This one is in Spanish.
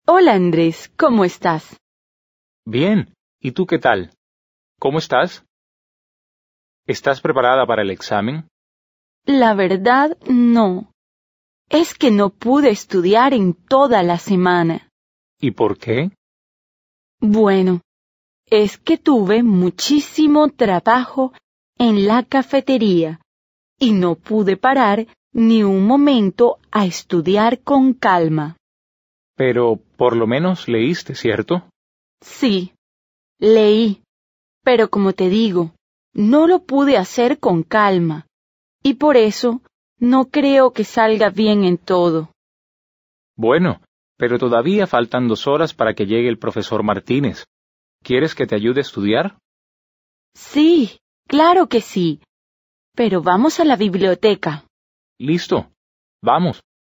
Hola Andrés, ¿cómo estás? Bien, ¿y tú qué tal? ¿Cómo estás? ¿Estás preparada para el examen? La verdad, no. Es que no pude estudiar en toda la semana. ¿Y por qué? Bueno, es que tuve muchísimo trabajo en la cafetería y no pude parar ni un momento a estudiar con calma. Pero por lo menos leíste, ¿cierto? Sí, leí, pero como te digo, no lo pude hacer con calma y por eso no creo que salga bien en todo. Bueno, pero todavía faltan 2 horas para que llegue el profesor Martínez. ¿Quieres que te ayude a estudiar? Sí, claro que sí, pero vamos a la biblioteca. Listo. Vamos.